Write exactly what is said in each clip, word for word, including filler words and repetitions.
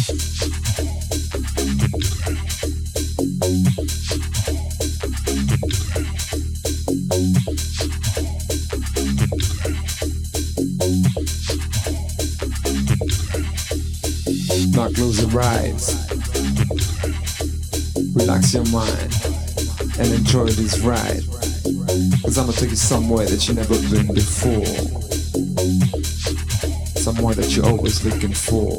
Not losing rides. Relax your mind and enjoy this ride. Cause I'ma take you somewhere that you've never been before. Somewhere that you're always looking for.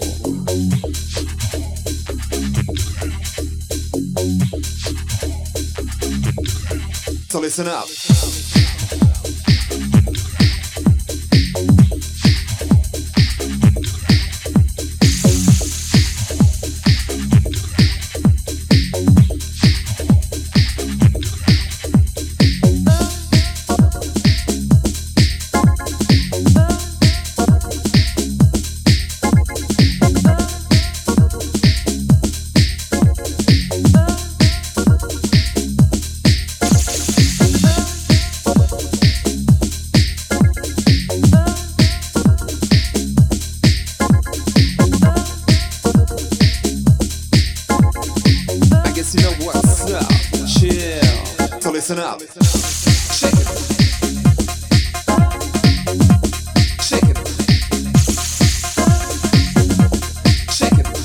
So listen up. Listen up. Shake it. Shake it. Shake it.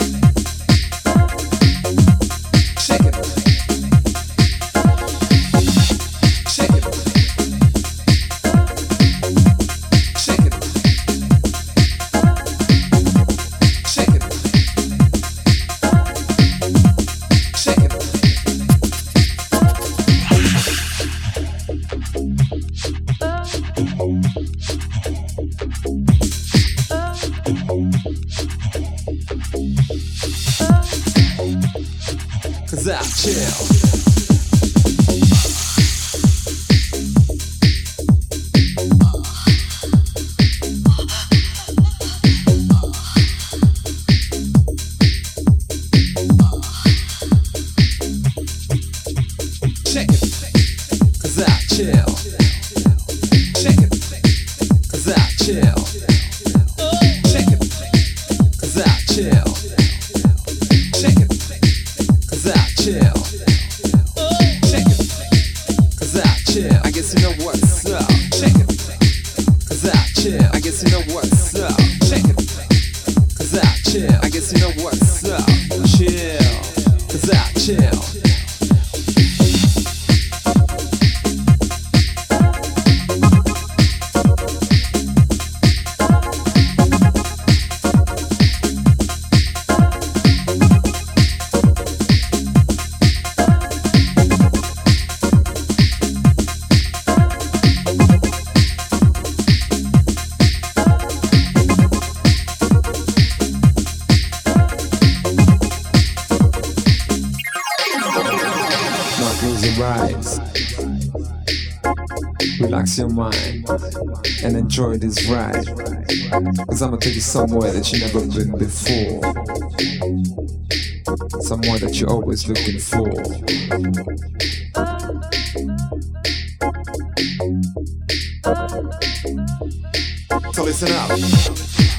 Shake it. Shake it. Shake it. Shake it. Shake it. Cause I chill. Shake it. Cause I chill. Shake it. Cause I chill. Shake it. Cause I chill. Shake it. Cause I chill. Shake it. Cause I chill. I guess you know what's up. Shake it. Cause I chill. I guess you know what's up. Shake it. Cause I chill. I guess you know what's up. Chill. Cause I chill. Rise. Relax your mind and enjoy this ride. Cause I'ma take you somewhere that you've never been before. Somewhere that you're always looking for. So listen up.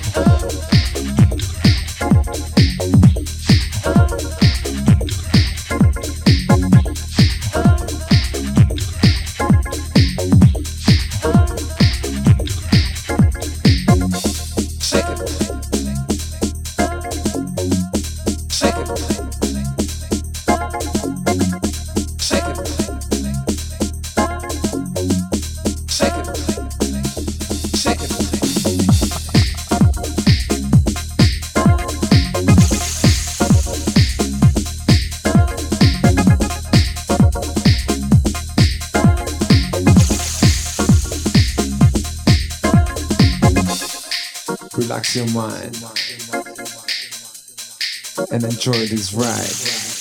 Relax your mind and enjoy this ride.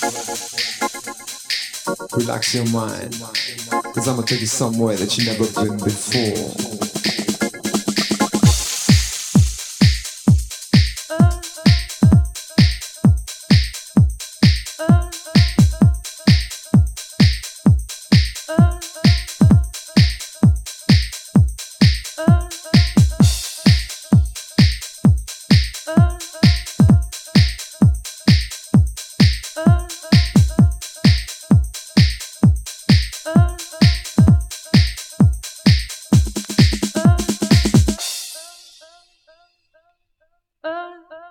Relax your mind, cause I'ma take you somewhere that you've never been before. uh.